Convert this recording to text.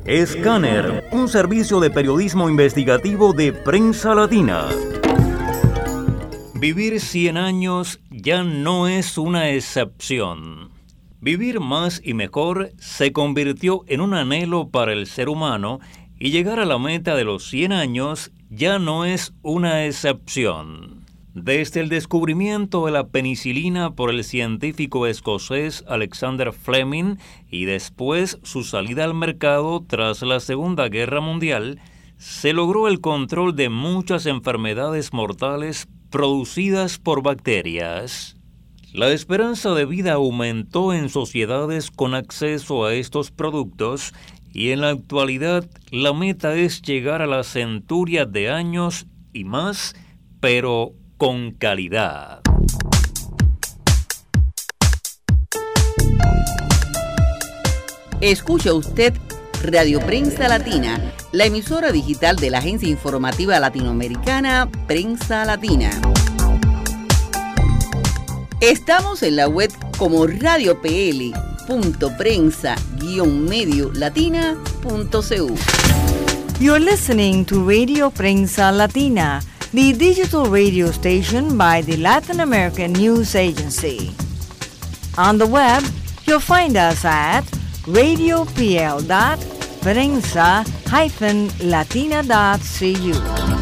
Escáner, un servicio de periodismo investigativo de Prensa Latina. Vivir 100 años ya no es una excepción. Vivir más y mejor se convirtió en un anhelo para el ser humano y llegar a la meta de los 100 años ya no es una excepción. Desde el descubrimiento de la penicilina por el científico escocés Alexander Fleming y después su salida al mercado tras la Segunda Guerra Mundial, se logró el control de muchas enfermedades mortales producidas por bacterias. La esperanza de vida aumentó en sociedades con acceso a estos productos y en la actualidad la meta es llegar a la centuria de años y más, pero con calidad. Escucha usted Radio Prensa Latina, la emisora digital de la agencia informativa latinoamericana Prensa Latina. Estamos en la web como radiopl.prensa-mediolatina.cu. You're listening to Radio Prensa Latina, the digital radio station by the Latin American News Agency. On the web, you'll find us at radiopl.prensa-latina.cu.